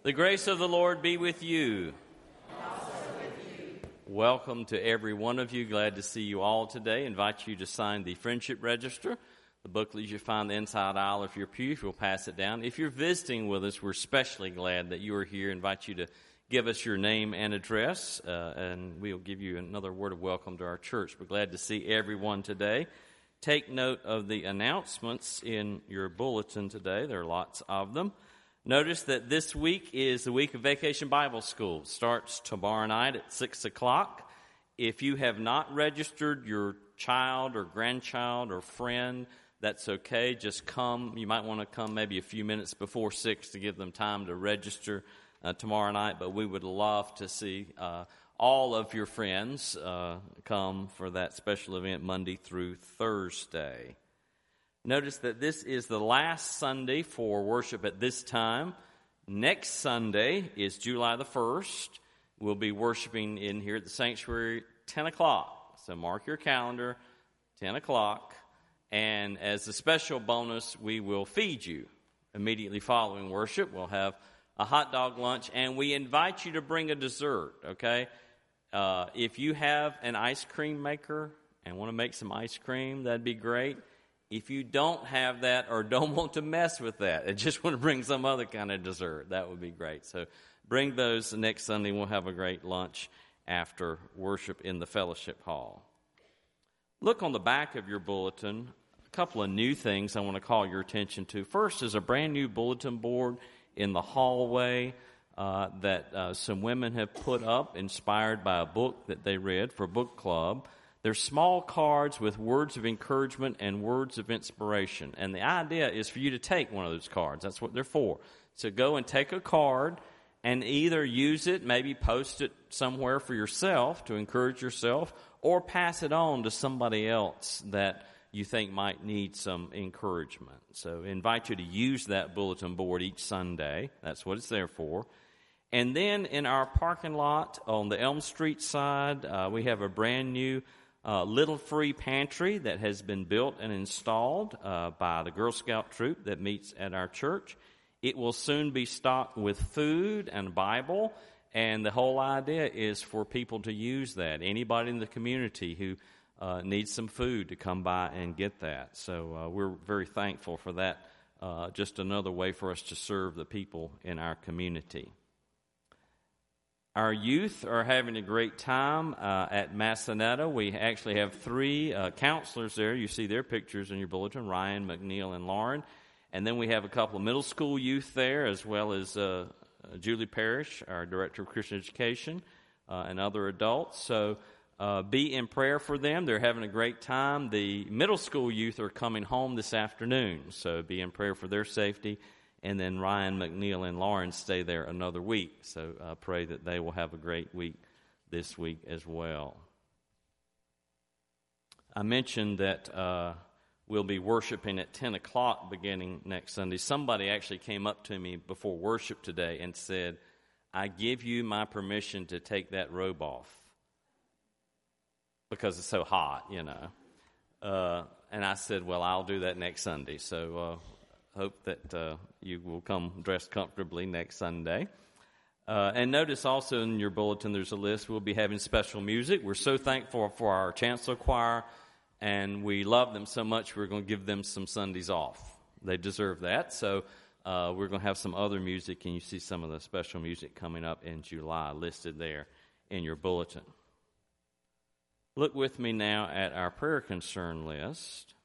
The grace of the Lord be with you. Welcome to every one of you. Glad to see you all today. Invite you to sign the friendship register. The booklet you find the inside aisle of your pew. If you'll pass it down. If you're visiting with us, we're especially glad that you are here. Invite you to give us your name and address, and we'll give you another word of welcome to our church. We're glad to see everyone today. Take note of the announcements in your bulletin today. There are lots of them. Notice that this week is the week of Vacation Bible School. It starts tomorrow night at 6 o'clock. If you have not registered your child or grandchild or friend, that's okay. Just come. You might want to come maybe a few minutes before 6 to give them time to register tomorrow night. But we would love to see all of your friends come for that special event Monday through Thursday. Notice that this is the last Sunday for worship at this time. Next Sunday is July the 1st. We'll be worshiping in here at the sanctuary 10 o'clock. So mark your calendar, 10 o'clock. And as a special bonus, we will feed you immediately following worship. We'll have a hot dog lunch, and we invite you to bring a dessert, okay? If you have an ice cream maker and want to make some ice cream, that'd be great. If you don't have that or don't want to mess with that and just want to bring some other kind of dessert, that would be great. So bring those next Sunday. We'll have a great lunch after worship in the fellowship hall. Look on the back of your bulletin, a couple of new things I want to call your attention to. First is a brand new bulletin board in the hallway that some women have put up, inspired by a book that they read for book club. They're small cards with words of encouragement and words of inspiration. And the idea is for you to take one of those cards. That's what they're for. So go and take a card and either use it, maybe post it somewhere for yourself to encourage yourself, or pass it on to somebody else that you think might need some encouragement. So I invite you to use that bulletin board each Sunday. That's what it's there for. And then in our parking lot on the Elm Street side, we have a brand new little free pantry that has been built and installed by the Girl Scout troop that meets at our church. It will soon be stocked with food and Bible, and the whole idea is for people to use that. Anybody in the community who needs some food to come by and get that. So we're very thankful for that. Just another way for us to serve the people in our community. Our youth are having a great time at Massaneto. We actually have 3 counselors there. You see their pictures in your bulletin, Ryan, McNeil, and Lauren. And then we have a couple of middle school youth there, as well as Julie Parrish, our Director of Christian Education, and other adults. So be in prayer for them. They're having a great time. The middle school youth are coming home this afternoon, so be in prayer for their safety. And then Ryan, McNeil, and Lauren stay there another week. So pray that they will have a great week this week as well. I mentioned that we'll be worshiping at 10 o'clock beginning next Sunday. Somebody actually came up to me before worship today and said, I give you my permission to take that robe off because it's so hot, you know. And I said, well, I'll do that next Sunday. So hope that you will come dressed comfortably next Sunday. And notice also in your bulletin there's a list. We'll be having special music. We're so thankful for our chancel choir, and we love them so much we're going to give them some Sundays off. They deserve that. So we're going to have some other music, and you see some of the special music coming up in July listed there in your bulletin. Look with me now at our prayer concern list.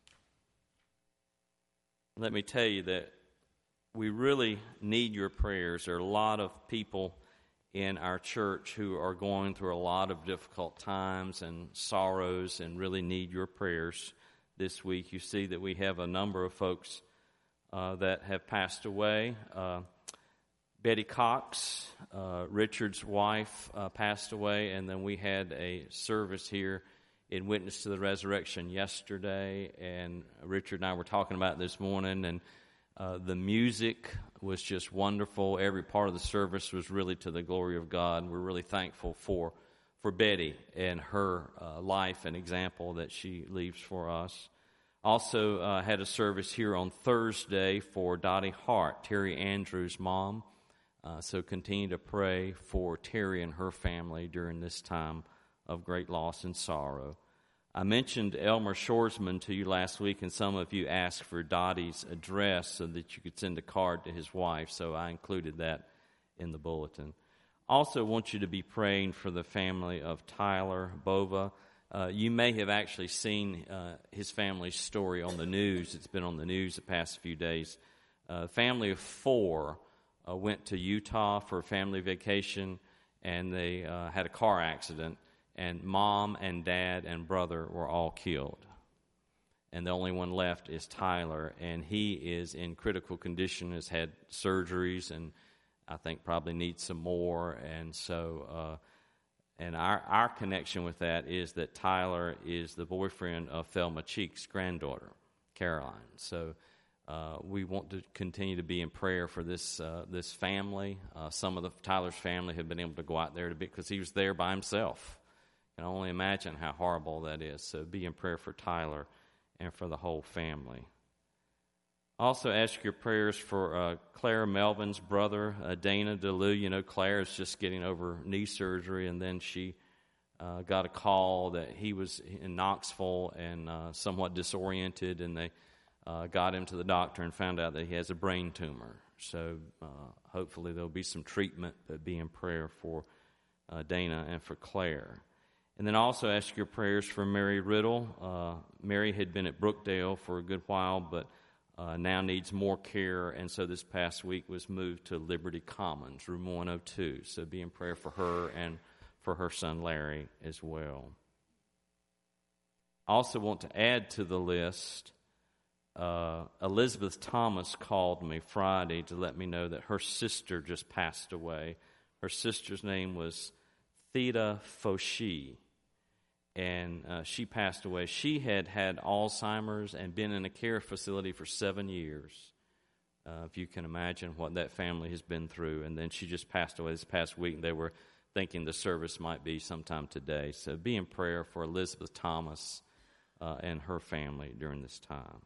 Let me tell you that we really need your prayers. There are a lot of people in our church who are going through a lot of difficult times and sorrows and really need your prayers this week. You see that we have a number of folks that have passed away. Betty Cox, Richard's wife, passed away, and then we had a service here in Witness to the Resurrection yesterday, and Richard and I were talking about it this morning, and the music was just wonderful. Every part of the service was really to the glory of God, and we're really thankful for Betty and her life and example that she leaves for us. Also had a service here on Thursday for Dottie Hart, Terry Andrews' mom. So continue to pray for Terry and her family during this time of great loss and sorrow. I mentioned Elmer Shoresman to you last week, and some of you asked for Dottie's address so that you could send a card to his wife, so I included that in the bulletin. Also want you to be praying for the family of Tyler Bova. You may have actually seen his family's story on the news. It's been on the news the past few days. A family of 4 went to Utah for a family vacation, and they had a car accident, and mom and dad and brother were all killed. And the only one left is Tyler, and he is in critical condition, has had surgeries, and I think probably needs some more. And so, and our connection with that is that Tyler is the boyfriend of Thelma Cheek's granddaughter, Caroline. So we want to continue to be in prayer for this family. Some of Tyler's family have been able to go out there because he was there by himself. I can only imagine how horrible that is. So be in prayer for Tyler and for the whole family. Also ask your prayers for Claire Melvin's brother, Dana DeLu. You know, Claire is just getting over knee surgery, and then she got a call that he was in Knoxville and somewhat disoriented, and they got him to the doctor and found out that he has a brain tumor. So hopefully there'll be some treatment, but be in prayer for Dana and for Claire. And then also ask your prayers for Mary Riddle. Mary had been at Brookdale for a good while, but now needs more care, and so this past week was moved to Liberty Commons, room 102. So be in prayer for her and for her son Larry as well. I also want to add to the list, Elizabeth Thomas called me Friday to let me know that her sister just passed away. Her sister's name was Theda Foshi, and she passed away. She had Alzheimer's and been in a care facility for 7 years. If you can imagine what that family has been through. And then she just passed away this past week. They were thinking the service might be sometime today. So be in prayer for Elizabeth Thomas and her family during this time.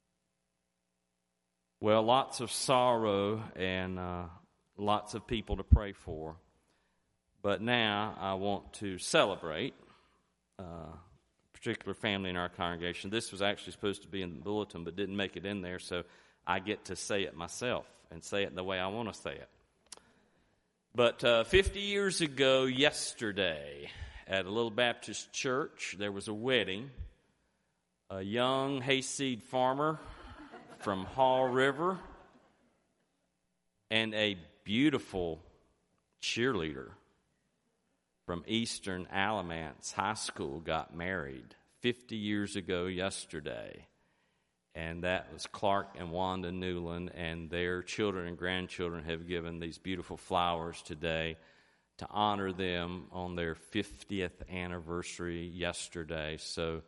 Well, lots of sorrow and lots of people to pray for. But now I want to celebrate a particular family in our congregation. This was actually supposed to be in the bulletin, but didn't make it in there, so I get to say it myself and say it the way I want to say it. But 50 years ago yesterday, at a little Baptist church, there was a wedding. A young hayseed farmer from Haw River and a beautiful cheerleader from Eastern Alamance High School got married 50 years ago yesterday. And that was Clark and Wanda Newland, and their children and grandchildren have given these beautiful flowers today to honor them on their 50th anniversary yesterday. So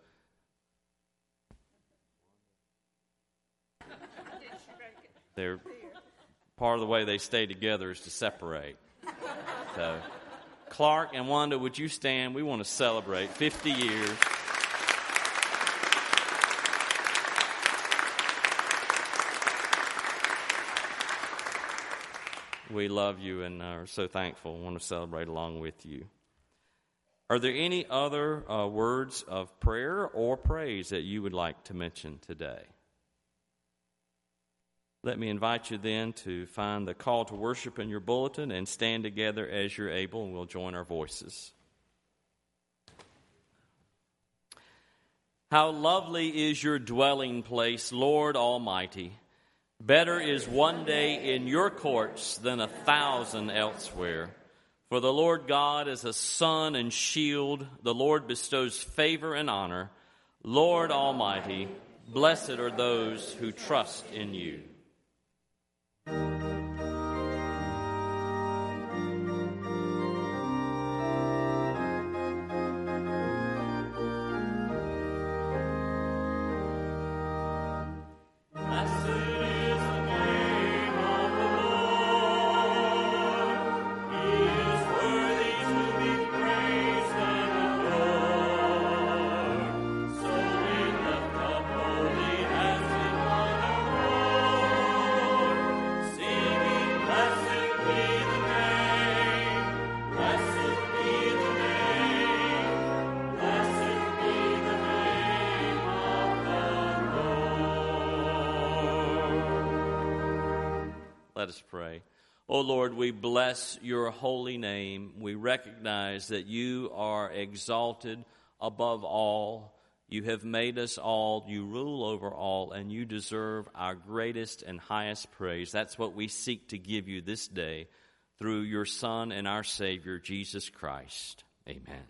they're part of the way they stay together is to separate. So Clark and Wanda, would you stand? We want to celebrate 50 years. We love you and are so thankful and want to celebrate along with you. Are there any other words of prayer or praise that you would like to mention today? Let me invite you then to find the call to worship in your bulletin and stand together as you're able, and we'll join our voices. How lovely is your dwelling place, Lord Almighty. Better is one day in your courts than 1,000 elsewhere. For the Lord God is a sun and shield. The Lord bestows favor and honor. Lord Almighty, blessed are those who trust in you. Lord. Let us pray. Oh Lord, we bless your holy name. We recognize that you are exalted above all. You have made us all. You rule over all, and you deserve our greatest and highest praise. That's what we seek to give you this day through your Son and our Savior, Jesus Christ. Amen.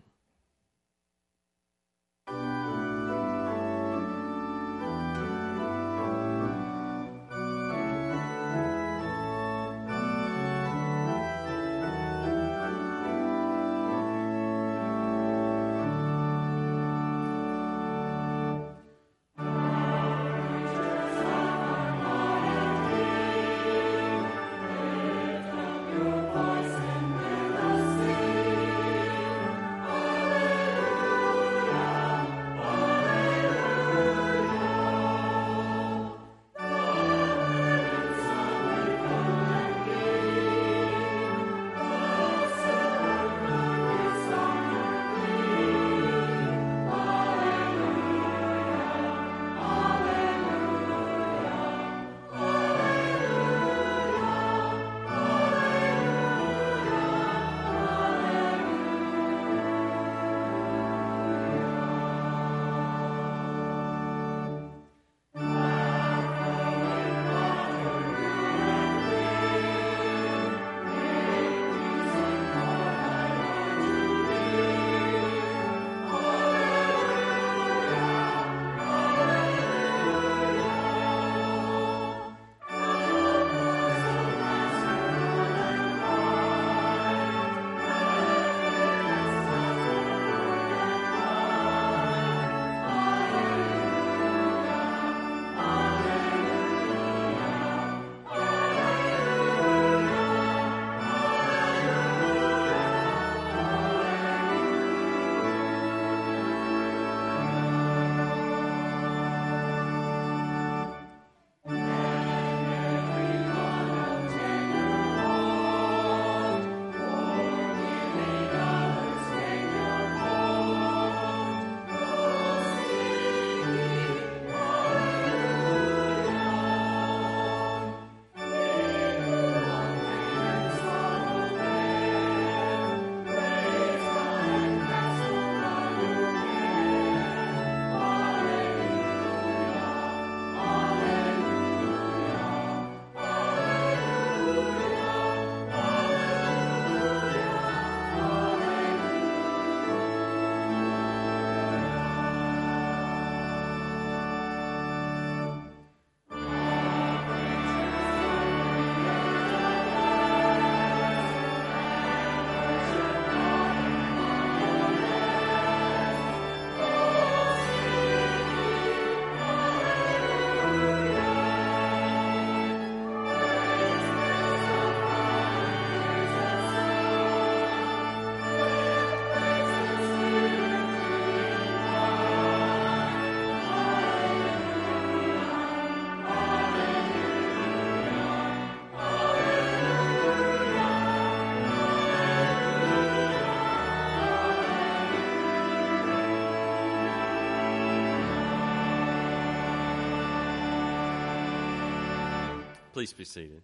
Please be seated.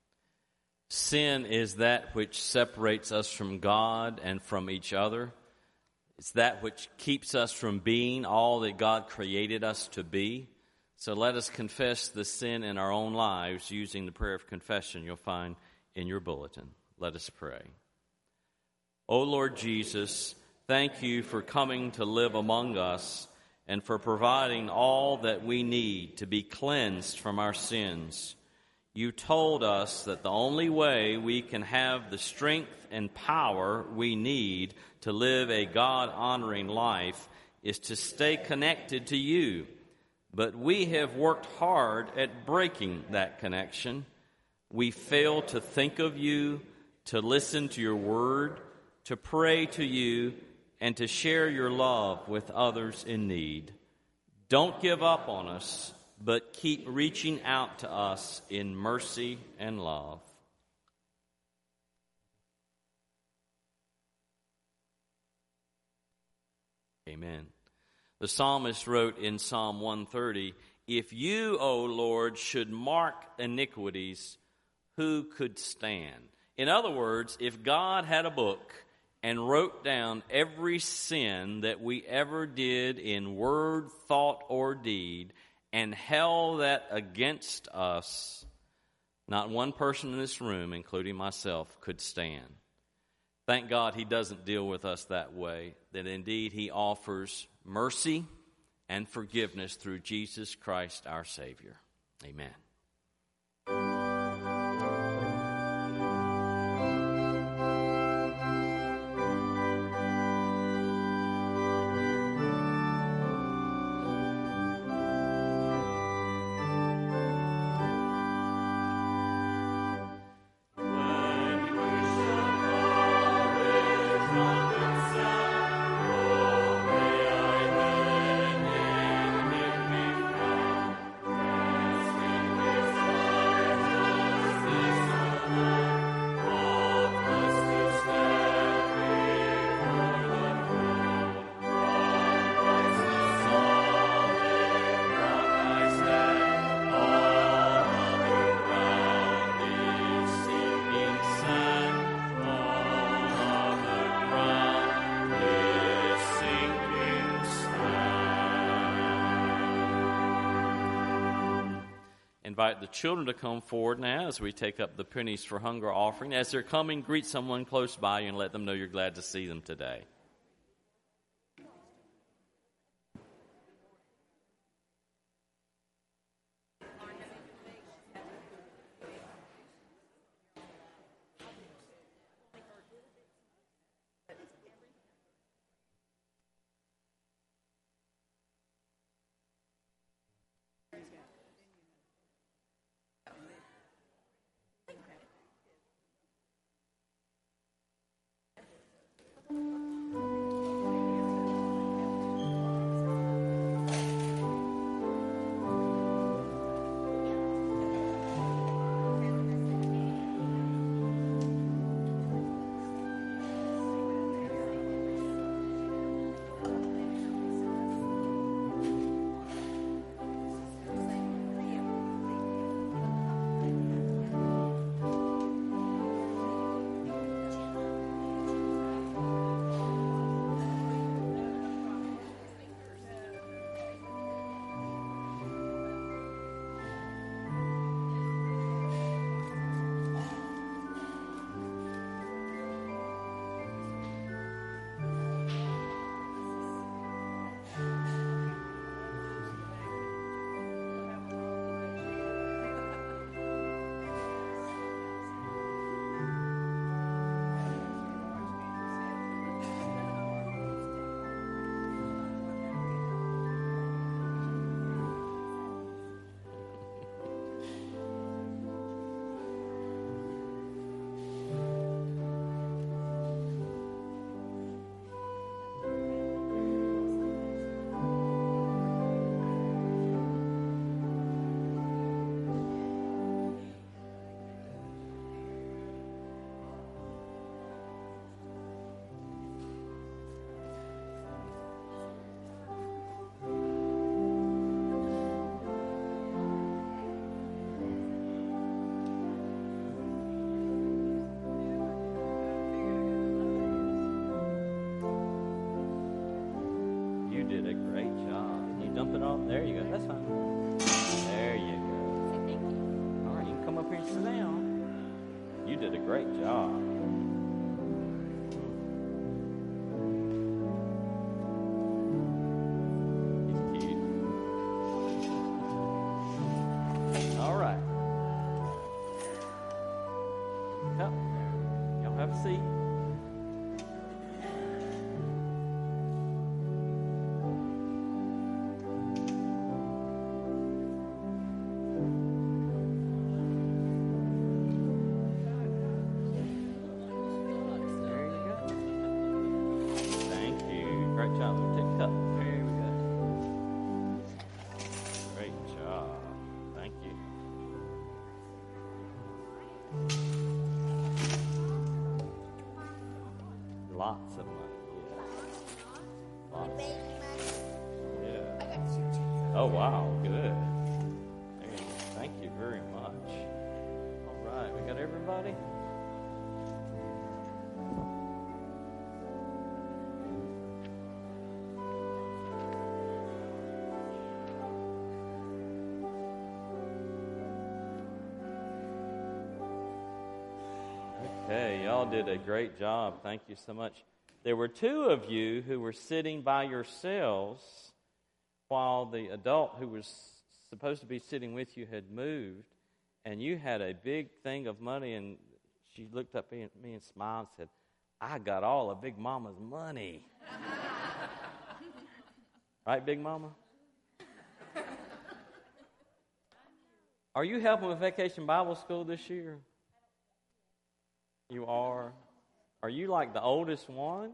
Sin is that which separates us from God and from each other. It's that which keeps us from being all that God created us to be. So let us confess the sin in our own lives using the prayer of confession you'll find in your bulletin. Let us pray. O Lord Jesus, thank you for coming to live among us and for providing all that we need to be cleansed from our sins. You told us that the only way we can have the strength and power we need to live a God-honoring life is to stay connected to you. But we have worked hard at breaking that connection. We fail to think of you, to listen to your word, to pray to you, and to share your love with others in need. Don't give up on us, but keep reaching out to us in mercy and love. Amen. The psalmist wrote in Psalm 130, "If you, O Lord, should mark iniquities, who could stand? In other words, if God had a book and wrote down every sin that we ever did in word, thought, or deed, and held that against us, not one person in this room, including myself, could stand. Thank God he doesn't deal with us that way, that indeed he offers mercy and forgiveness through Jesus Christ our Savior. Amen. Invite the children to come forward now as we take up the Pennies for Hunger offering. As they're coming, greet someone close by you and let them know you're glad to see them today. Did a great job. You dump it off. There you go. That's fine. There you go. All right, you can come up here and sit down. You did a great job. He's cute. All right. Cup. Y'all have a seat. Lots of money, yeah. Lots. Yeah. Oh, wow, good. Thank you very much. All right. right, we got everybody? Okay, y'all did a great job. Thank you so much. There were two of you who were sitting by yourselves while the adult who was supposed to be sitting with you had moved, and you had a big thing of money, and she looked up at me and smiled and said, "I got all of Big Mama's money." Right, Big Mama? Are you helping with Vacation Bible School this year? You are? Are you like the oldest one?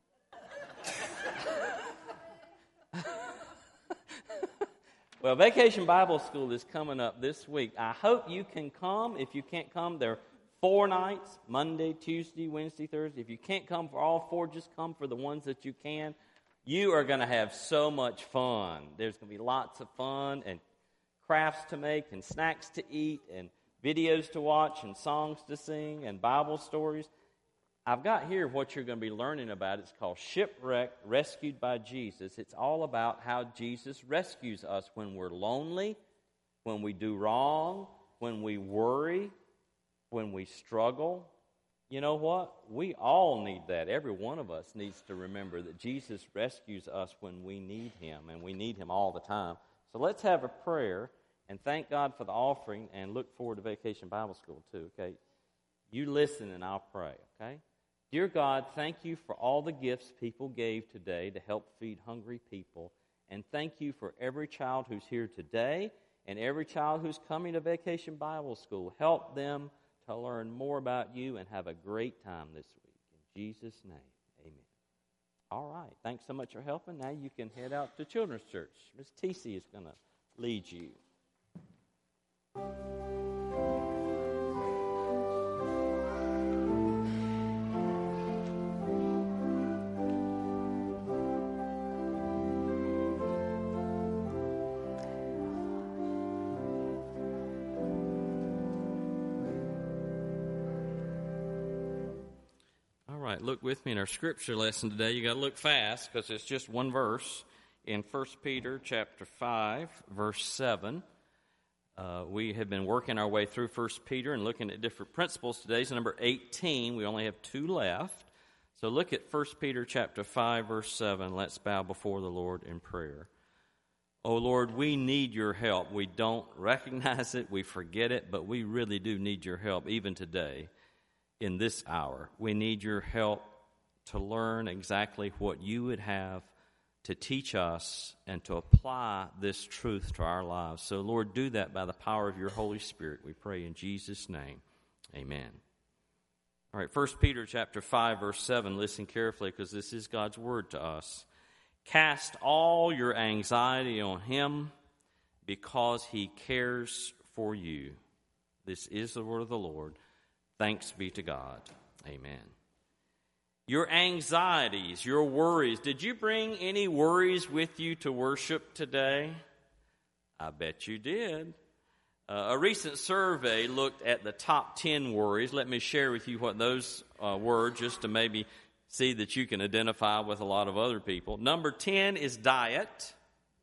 Well, Vacation Bible School is coming up this week. I hope you can come. If you can't come, there are 4 nights, Monday, Tuesday, Wednesday, Thursday. If you can't come for all 4, just come for the ones that you can. You are going to have so much fun. There's going to be lots of fun and crafts to make and snacks to eat and videos to watch and songs to sing and Bible stories. I've got here what you're going to be learning about. It's called Shipwrecked, Rescued by Jesus. It's all about how Jesus rescues us when we're lonely, when we do wrong, when we worry, when we struggle. You know what? We all need that. Every one of us needs to remember that Jesus rescues us when we need Him, and we need Him all the time. So let's have a prayer and thank God for the offering and look forward to Vacation Bible School too, okay? You listen and I'll pray, okay? Dear God, thank you for all the gifts people gave today to help feed hungry people. And thank you for every child who's here today and every child who's coming to Vacation Bible School. Help them to learn more about you and have a great time this week. In Jesus' name, amen. All right. Thanks so much for helping. Now you can head out to Children's Church. Miss TC is going to lead you. All right, look with me in our scripture lesson today. You got to look fast because it's just one verse in 1 Peter chapter 5, verse 7. We have been working our way through 1 Peter and looking at different principles. Today's number 18. We only have 2 left. So look at 1 Peter chapter 5, verse 7. Let's bow before the Lord in prayer. Oh, Lord, we need your help. We don't recognize it. We forget it. But we really do need your help even today in this hour. We need your help to learn exactly what you would have to teach us and to apply this truth to our lives. So, Lord, do that by the power of your Holy Spirit. We pray in Jesus' name. Amen. All right, 1 Peter chapter 5, verse 7. Listen carefully because this is God's word to us. Cast all your anxiety on him because he cares for you. This is the word of the Lord. Thanks be to God. Amen. Your anxieties, your worries. Did you bring any worries with you to worship today? I bet you did. A recent survey looked at the top 10 worries. Let me share with you what those were just to maybe see that you can identify with a lot of other people. Number 10 is diet.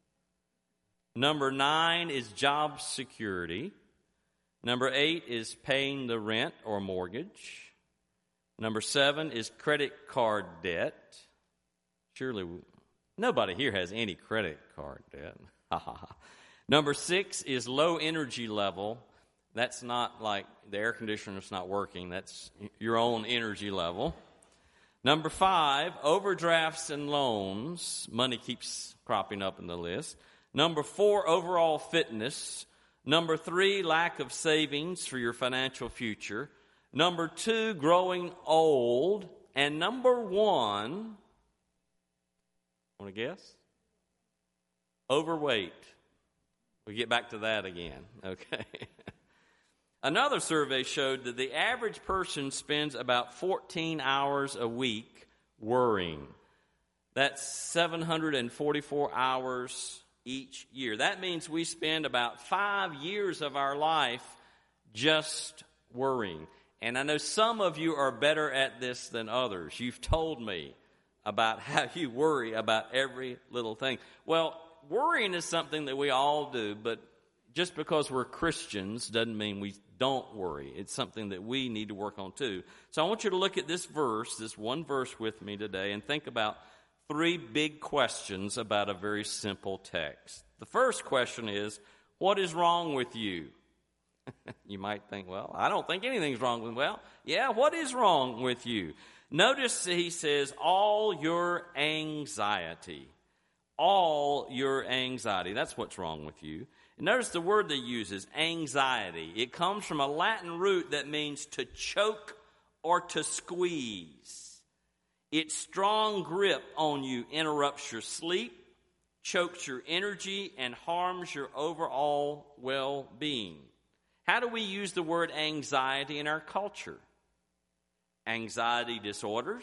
Number 9 is job security. Number 8 is paying the rent or mortgage. Number 7 is credit card debt. Surely nobody here has any credit card debt. Number 6 is low energy level. That's not like the air conditioner's not working. That's your own energy level. Number 5, overdrafts and loans. Money keeps cropping up in the list. Number 4, overall fitness. Number 3, lack of savings for your financial future. Number 2, growing old. And number 1, want to guess? Overweight. We'll get back to that again, okay? Another survey showed that the average person spends about 14 hours a week worrying. That's 744 hours each year. That means we spend about 5 years of our life just worrying. And I know some of you are better at this than others. You've told me about how you worry about every little thing. Well, worrying is something that we all do, but just because we're Christians doesn't mean we don't worry. It's something that we need to work on too. So I want you to look at this verse, this one verse with me today, and think about three big questions about a very simple text. The first question is, what is wrong with you? You might think, well, I don't think anything's wrong with me. Well, yeah, what is wrong with you? Notice he says, all your anxiety. All your anxiety. That's what's wrong with you. And notice the word they use is anxiety. It comes from a Latin root that means to choke or to squeeze. Its strong grip on you interrupts your sleep, chokes your energy, and harms your overall well-being. How do we use the word anxiety in our culture? Anxiety disorders,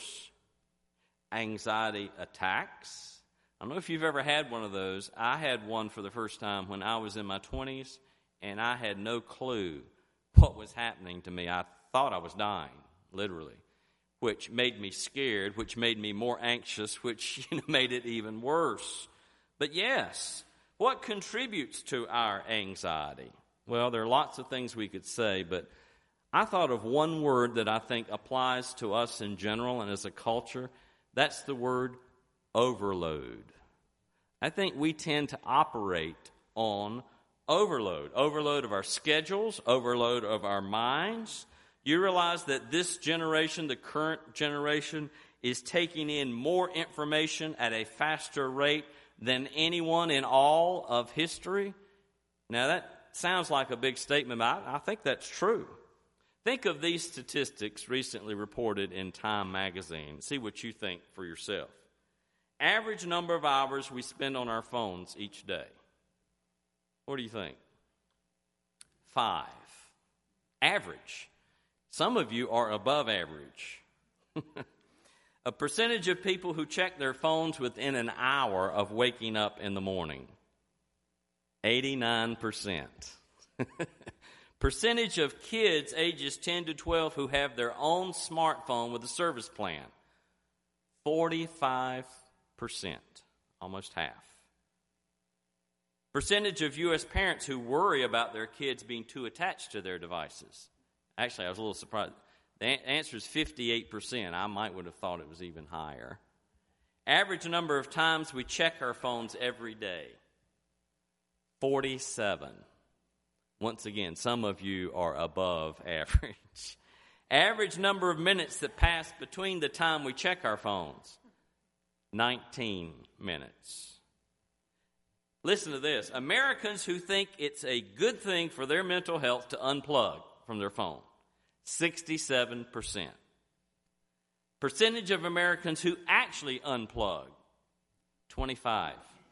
anxiety attacks. I don't know if you've ever had one of those. I had one for the first time when I was in my 20s, and I had no clue what was happening to me. I thought I was dying, literally, which made me scared, which made me more anxious, which made it even worse. But yes, what contributes to our anxiety? Well, there are lots of things we could say, but I thought of one word that I think applies to us in general and as a culture. That's the word overload. I think we tend to operate on overload. Overload of our schedules, overload of our minds. You realize that this generation, the current generation, is taking in more information at a faster rate than anyone in all of history. Now that sounds like a big statement, but I think that's true. Think of these statistics recently reported in Time magazine. See what you think for yourself. Average number of hours we spend on our phones each day. What do you think? 5. Average. Some of you are above average. A percentage of people who check their phones within an hour of waking up in the morning. 89%. Percentage of kids ages 10 to 12 who have their own smartphone with a service plan. 45%. Almost half. Percentage of U.S. parents who worry about their kids being too attached to their devices. Actually, I was a little surprised. The answer is 58%. I would have thought it was even higher. Average number of times we check our phones every day. 47. Once again, some of you are above average. Average number of minutes that pass between the time we check our phones. 19 minutes. Listen to this. Americans who think it's a good thing for their mental health to unplug from their phone. 67%. Percentage of Americans who actually unplug. 25%.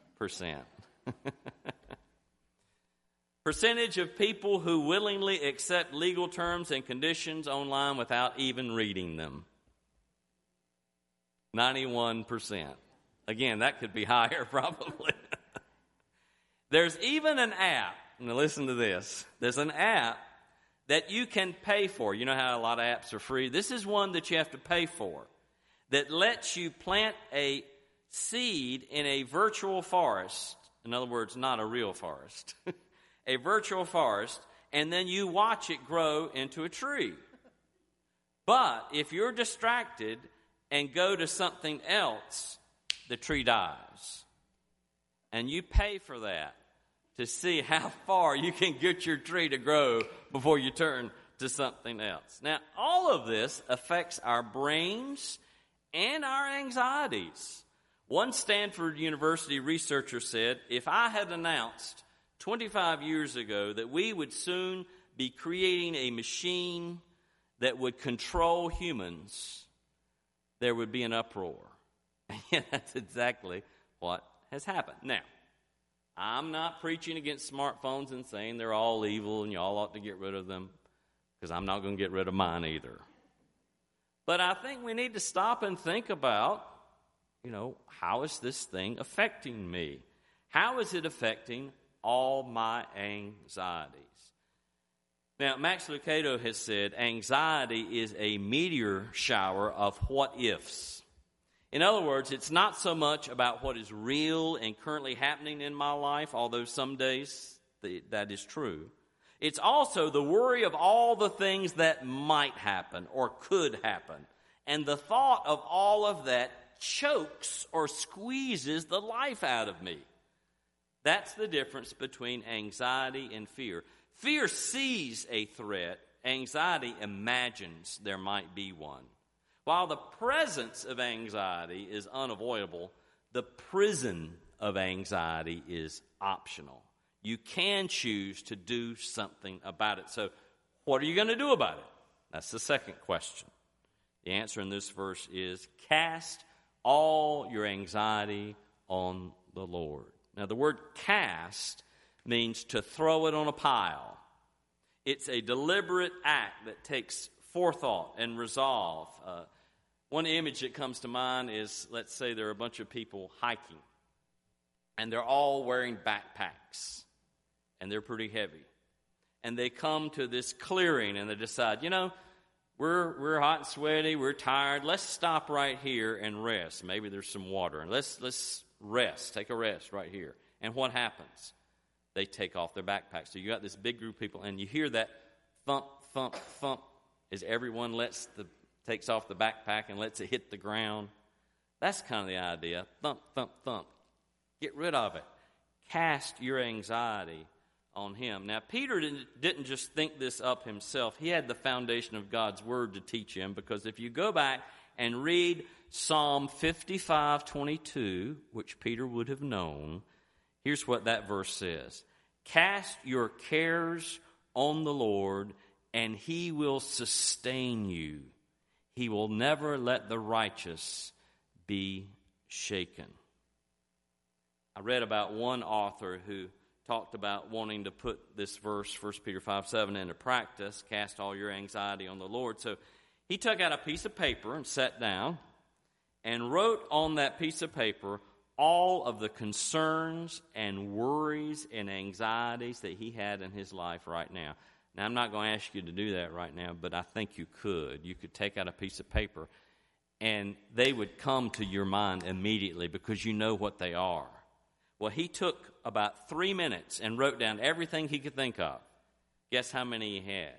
Percentage of people who willingly accept legal terms and conditions online without even reading them. 91%. Again, that could be higher probably. There's even an app. Now listen to this. There's an app that you can pay for. You know how a lot of apps are free? This is one that you have to pay for that lets you plant a seed in a virtual forest. In other words, not a real forest. A virtual forest, and then you watch it grow into a tree. But if you're distracted and go to something else, the tree dies. And you pay for that to see how far you can get your tree to grow before you turn to something else. Now, all of this affects our brains and our anxieties. One Stanford University researcher said, if I had announced 25 years ago that we would soon be creating a machine that would control humans, there would be an uproar. And that's exactly what has happened. Now, I'm not preaching against smartphones and saying they're all evil and you all ought to get rid of them, because I'm not going to get rid of mine either. But I think we need to stop and think about, how is this thing affecting me? How is it affecting all my anxieties? Now, Max Lucado has said anxiety is a meteor shower of what-ifs. In other words, it's not so much about what is real and currently happening in my life, although some days that is true. It's also the worry of all the things that might happen or could happen. And the thought of all of that chokes or squeezes the life out of me. That's the difference between anxiety and fear. Fear sees a threat. Anxiety imagines there might be one. While the presence of anxiety is unavoidable, the prison of anxiety is optional. You can choose to do something about it. So, what are you going to do about it? That's the second question. The answer in this verse is cast all your anxiety on the Lord. Now, the word cast means to throw it on a pile. It's a deliberate act that takes forethought and resolve. One image that comes to mind is, let's say there are a bunch of people hiking, and they're all wearing backpacks, and they're pretty heavy. And they come to this clearing, and they decide, we're hot and sweaty, we're tired, let's stop right here and rest. Maybe there's some water, and let's rest, take a rest right here. And what happens? They take off their backpacks. So you got this big group of people, and you hear that thump, thump, thump as everyone takes off the backpack and lets it hit the ground. That's kind of the idea. Thump, thump, thump. Get rid of it. Cast your anxiety on him. Now, Peter didn't just think this up himself. He had the foundation of God's word to teach him, because if you go back and read Psalm 55:22, which Peter would have known, here's what that verse says. Cast your cares on the Lord, and he will sustain you. He will never let the righteous be shaken. I read about one author who talked about wanting to put this verse, 1 Peter 5:7, into practice, cast all your anxiety on the Lord. So he took out a piece of paper and sat down and wrote on that piece of paper all of the concerns and worries and anxieties that he had in his life right now. Now, I'm not going to ask you to do that right now, but I think you could. You could take out a piece of paper, and they would come to your mind immediately because you know what they are. Well, he took about 3 minutes and wrote down everything he could think of. Guess how many he had?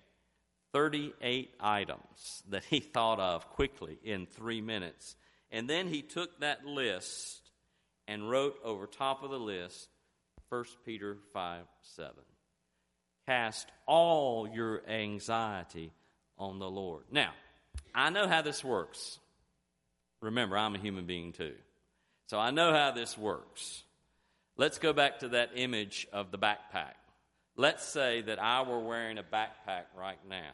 38 items that he thought of quickly in 3 minutes. And then he took that list and wrote over top of the list 1 Peter 5:7. Cast all your anxiety on the Lord. Now, I know how this works. Remember, I'm a human being too. So I know how this works. Let's go back to that image of the backpack. Let's say that I were wearing a backpack right now.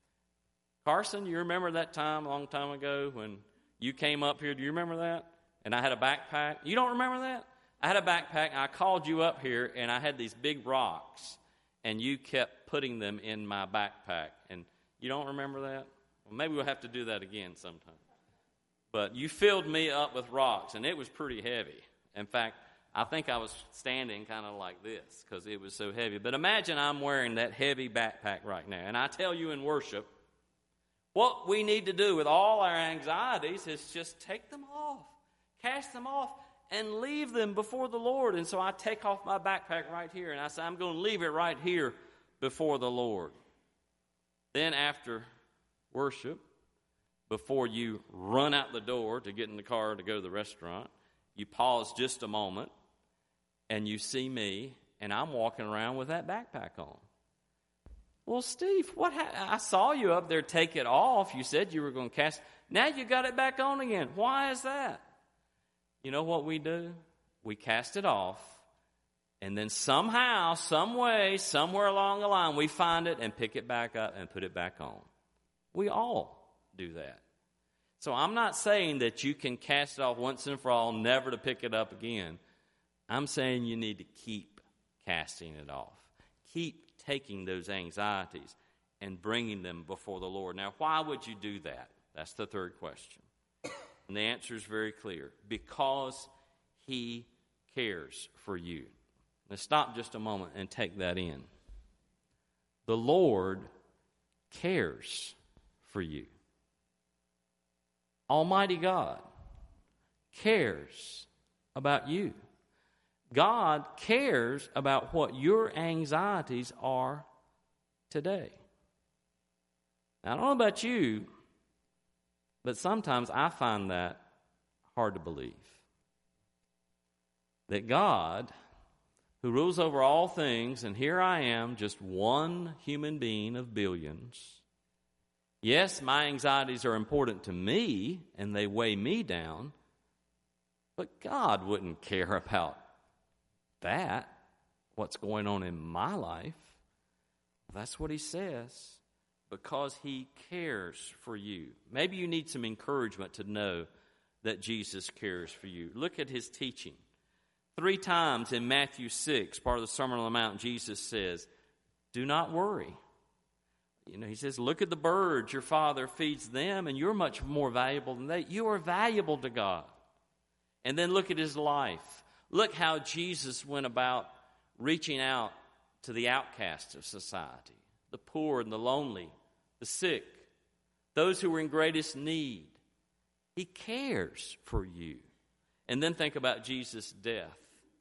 Carson, you remember that time a long time ago when you came up here? Do you remember that? And I had a backpack. You don't remember that? I had a backpack, and I called you up here, and I had these big rocks, and you kept putting them in my backpack. And you don't remember that? Well, maybe we'll have to do that again sometime. But you filled me up with rocks, and it was pretty heavy. In fact, I think I was standing kind of like this because it was so heavy. But imagine I'm wearing that heavy backpack right now. And I tell you in worship, what we need to do with all our anxieties is just take them off, cast them off, and leave them before the Lord. And so I take off my backpack right here, and I say, I'm going to leave it right here before the Lord. Then after worship, before you run out the door to get in the car to go to the restaurant, you pause just a moment, and you see me, and I'm walking around with that backpack on. Well, Steve, I saw you up there take it off. You said you were going to cast. Now you got it back on again. Why is that? You know what we do? We cast it off, and then somehow, some way, somewhere along the line, we find it and pick it back up and put it back on. We all do that. So I'm not saying that you can cast it off once and for all, never to pick it up again. I'm saying you need to keep casting it off. Keep taking those anxieties and bringing them before the Lord. Now, why would you do that? That's the third question. And the answer is very clear. Because he cares for you. Let's stop just a moment and take that in. The Lord cares for you. Almighty God cares about you. God cares about what your anxieties are today. Now, I don't know about you, but sometimes I find that hard to believe. That God, who rules over all things, and here I am, just one human being of billions. Yes, my anxieties are important to me, and they weigh me down, but God wouldn't care about that, what's going on in my life. That's what he says, because he cares for you. Maybe you need some encouragement to know that Jesus cares for you. Look at his teaching. 3 times in Matthew 6, part of the Sermon on the Mount, Jesus says, do not worry. He says, look at the birds. Your Father feeds them, and you're much more valuable than they. You are valuable to God. And then look at his life. Look how Jesus went about reaching out to the outcasts of society, the poor and the lonely, the sick, those who were in greatest need. He cares for you. And then think about Jesus' death.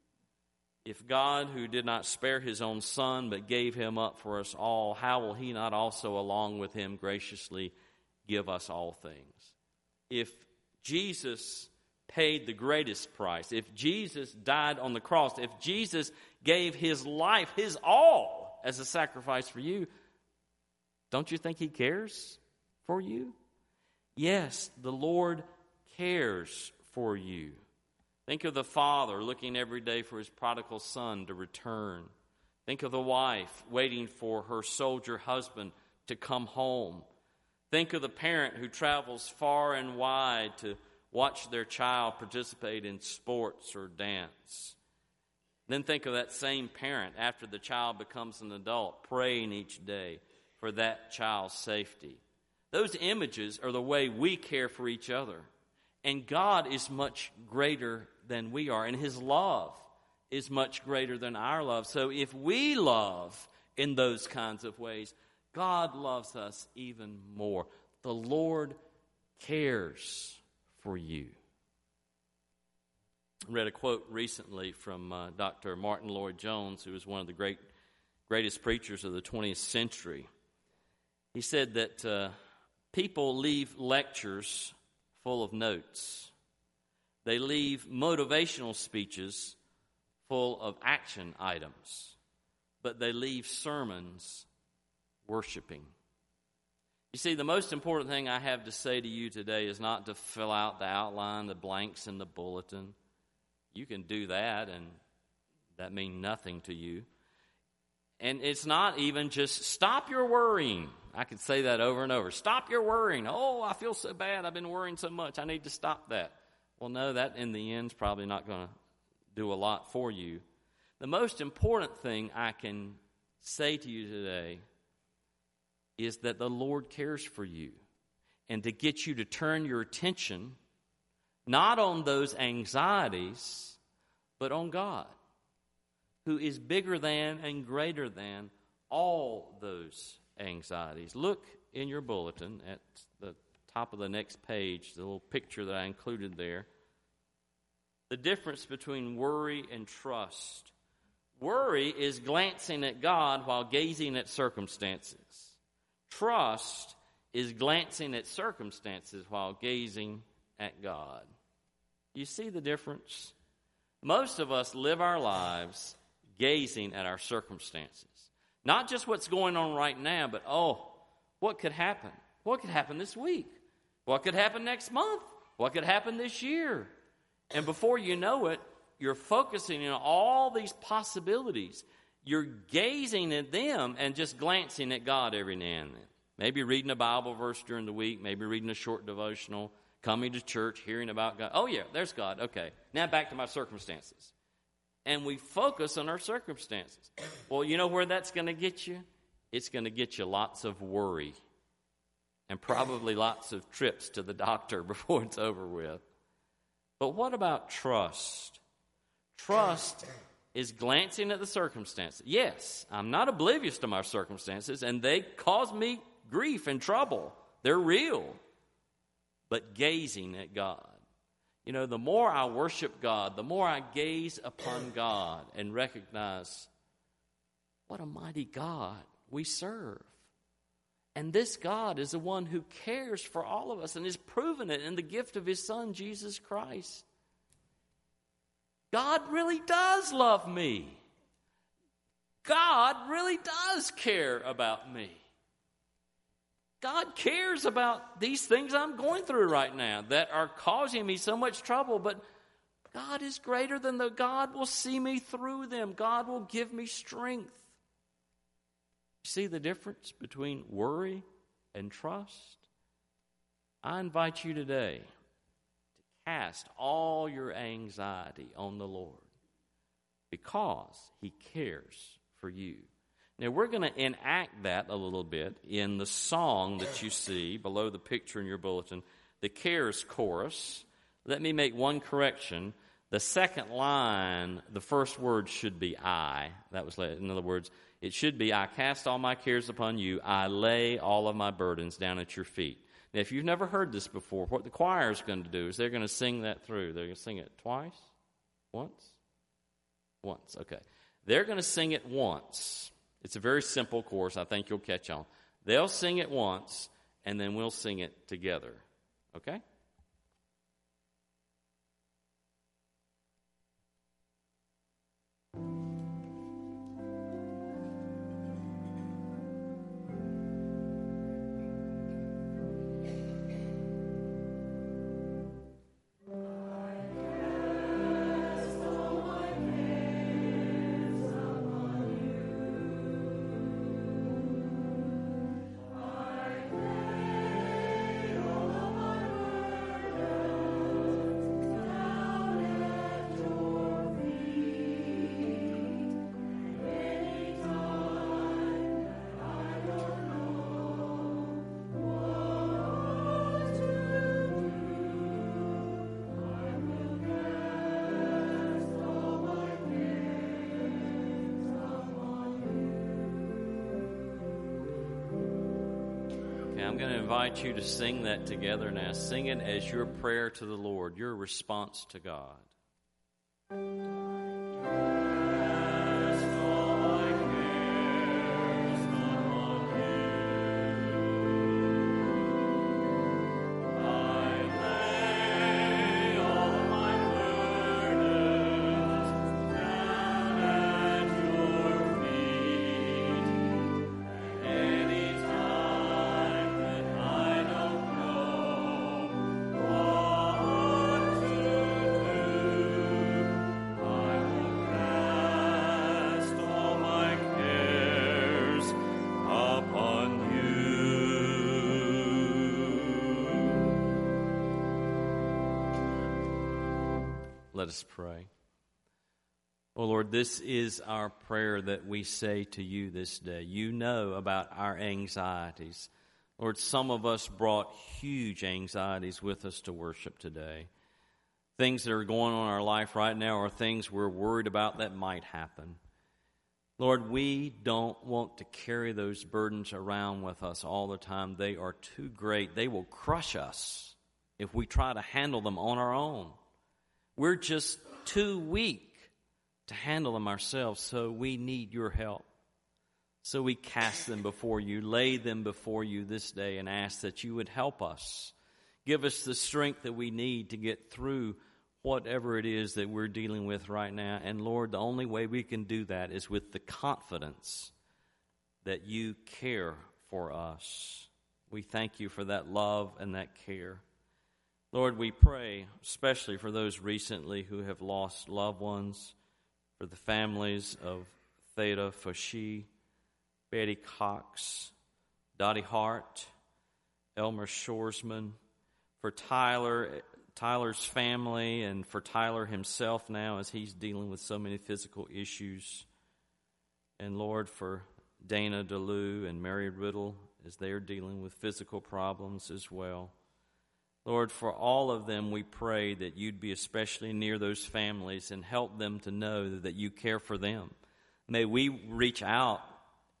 If God, who did not spare his own Son, but gave him up for us all, how will he not also, along with him, graciously give us all things? If Jesus paid the greatest price, if Jesus died on the cross, if Jesus gave his life, his all, as a sacrifice for you, don't you think he cares for you? Yes, the Lord cares for you. Think of the father looking every day for his prodigal son to return. Think of the wife waiting for her soldier husband to come home. Think of the parent who travels far and wide to watch their child participate in sports or dance. Then think of that same parent after the child becomes an adult, praying each day for that child's safety. Those images are the way we care for each other. And God is much greater than we are, and his love is much greater than our love. So if we love in those kinds of ways, God loves us even more. The Lord cares for you. I read a quote recently from Dr. Martin Lloyd-Jones, who was one of the greatest preachers of the 20th century. He said that people leave lectures full of notes. They leave motivational speeches full of action items, but they leave sermons worshiping. You see, the most important thing I have to say to you today is not to fill out the outline, the blanks in the bulletin. You can do that, and that means nothing to you. And it's not even just stop your worrying. I could say that over and over. Stop your worrying. Oh, I feel so bad. I've been worrying so much. I need to stop that. Well, no, that in the end is probably not going to do a lot for you. The most important thing I can say to you today is that the Lord cares for you, and to get you to turn your attention not on those anxieties, but on God, who is bigger than and greater than all those anxieties. Look in your bulletin at the top of the next page, the little picture that I included there. The difference between worry and trust. Worry is glancing at God while gazing at circumstances. Trust is glancing at circumstances while gazing at God. You see the difference? Most of us live our lives gazing at our circumstances. Not just what's going on right now, but, what could happen? What could happen this week? What could happen next month? What could happen this year? And before you know it, you're focusing on all these possibilities. You're gazing at them and just glancing at God every now and then. Maybe reading a Bible verse during the week, maybe reading a short devotional, coming to church, hearing about God. Oh, yeah, there's God. Okay, now back to my circumstances. And we focus on our circumstances. Well, you know where that's going to get you? It's going to get you lots of worry and probably lots of trips to the doctor before it's over with. But what about trust? Trust is glancing at the circumstances. Yes, I'm not oblivious to my circumstances, and they cause me grief and trouble. They're real. But gazing at God. You know, the more I worship God, the more I gaze upon God and recognize what a mighty God we serve. And this God is the one who cares for all of us and has proven it in the gift of his Son, Jesus Christ. God really does love me. God really does care about me. God cares about these things I'm going through right now that are causing me so much trouble, but God is greater than the God will see me through them. God will give me strength. See the difference between worry and trust? I invite you today to cast all your anxiety on the Lord because he cares for you. Now, we're going to enact that a little bit in the song that you see below the picture in your bulletin, the Cares Chorus. Let me make one correction. The second line, the first word should be I. That was, in other words, it should be, I cast all my cares upon you. I lay all of my burdens down at your feet. Now, if you've never heard this before, what the choir is going to do is they're going to sing that through. They're going to sing it twice? Once? Once, okay. They're going to sing it once. It's a very simple chorus. I think you'll catch on. They'll sing it once, and then we'll sing it together. Okay? I'm going to invite you to sing that together now. Sing it as your prayer to the Lord, your response to God. Let us pray. Oh Lord, this is our prayer that we say to you this day. You know about our anxieties. Lord, some of us brought huge anxieties with us to worship today. Things that are going on in our life right now are things we're worried about that might happen. Lord, we don't want to carry those burdens around with us all the time. They are too great. They will crush us if we try to handle them on our own. We're just too weak to handle them ourselves, so we need your help. So we cast them before you, lay them before you this day, and ask that you would help us. Give us the strength that we need to get through whatever it is that we're dealing with right now. And Lord, the only way we can do that is with the confidence that you care for us. We thank you for that love and that care. Lord, we pray especially for those recently who have lost loved ones, for the families of Theda Foshee, Betty Cox, Dottie Hart, Elmer Shoresman, for Tyler's family, and for Tyler himself now as he's dealing with so many physical issues. And Lord, for Dana DeLue and Mary Riddle as they are dealing with physical problems as well. Lord, for all of them, we pray that you'd be especially near those families and help them to know that you care for them. May we reach out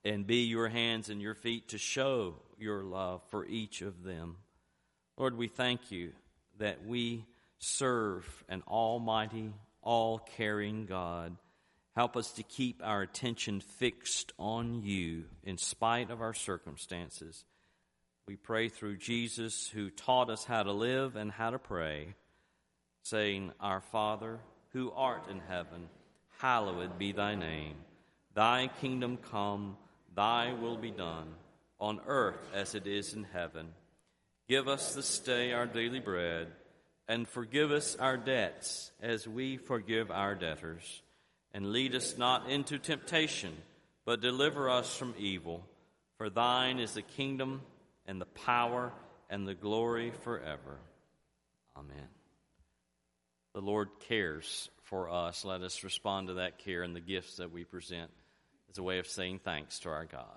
and be your hands and your feet to show your love for each of them. Lord, we thank you that we serve an almighty, all-caring God. Help us to keep our attention fixed on you in spite of our circumstances. We pray through Jesus, who taught us how to live and how to pray, saying, Our Father, who art in heaven, hallowed be thy name. Thy kingdom come, thy will be done, on earth as it is in heaven. Give us this day our daily bread, and forgive us our debts as we forgive our debtors. And lead us not into temptation, but deliver us from evil. For thine is the kingdom, and the power, and the glory forever. Amen. The Lord cares for us. Let us respond to that care and the gifts that we present as a way of saying thanks to our God.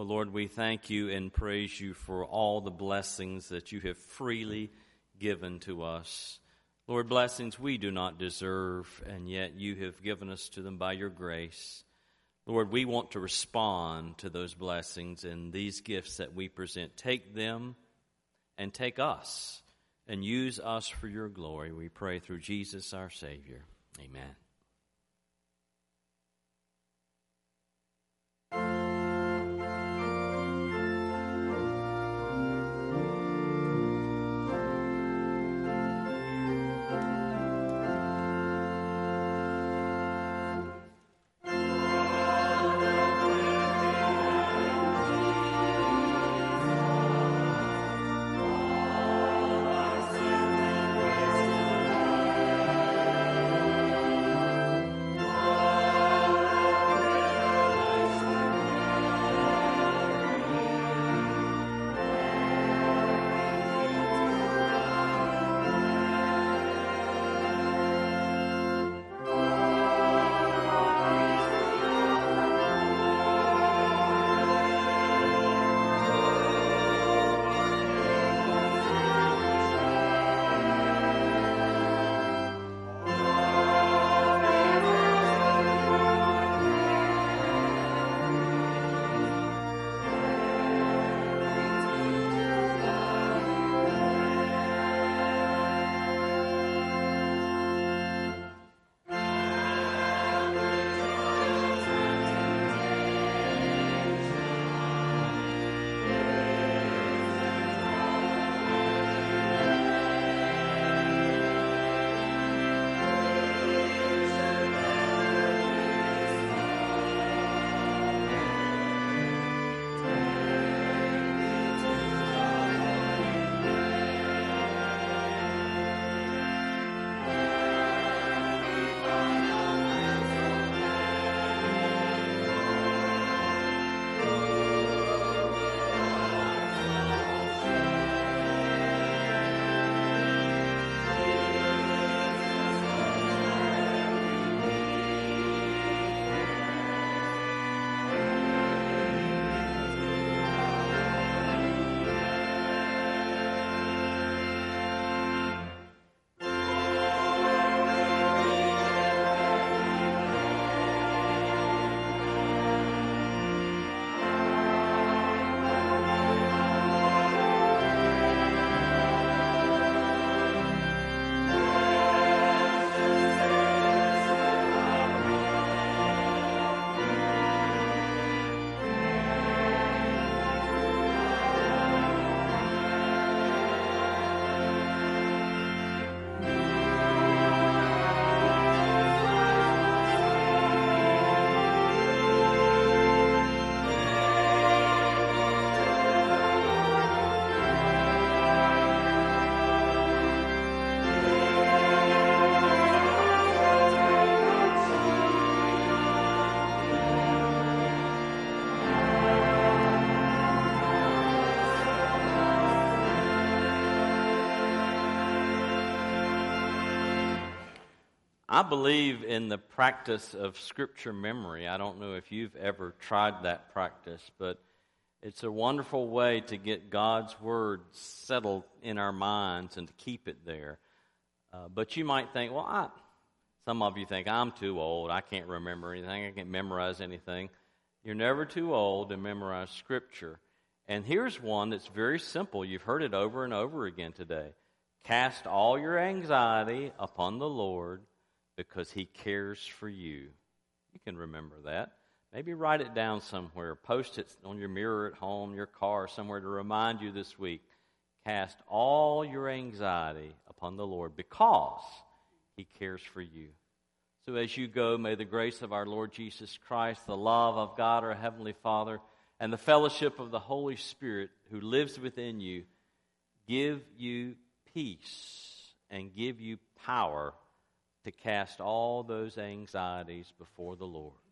Lord, we thank you and praise you for all the blessings that you have freely given to us. Lord, blessings we do not deserve, and yet you have given us to them by your grace. Lord, we want to respond to those blessings and these gifts that we present. Take them and take us and use us for your glory. We pray through Jesus our Savior. Amen. I believe in the practice of Scripture memory. I don't know if you've ever tried that practice, but it's a wonderful way to get God's Word settled in our minds and to keep it there. But you might think, well, some of you think, I'm too old. I can't remember anything. I can't memorize anything. You're never too old to memorize Scripture. And here's one that's very simple. You've heard it over and over again today. Cast all your anxiety upon the Lord, because He cares for you. You can remember that. Maybe write it down somewhere. Post it on your mirror at home, your car, somewhere to remind you this week. Cast all your anxiety upon the Lord because He cares for you. So as you go, may the grace of our Lord Jesus Christ, the love of God our Heavenly Father, and the fellowship of the Holy Spirit who lives within you give you peace and give you power to cast all those anxieties before the Lord.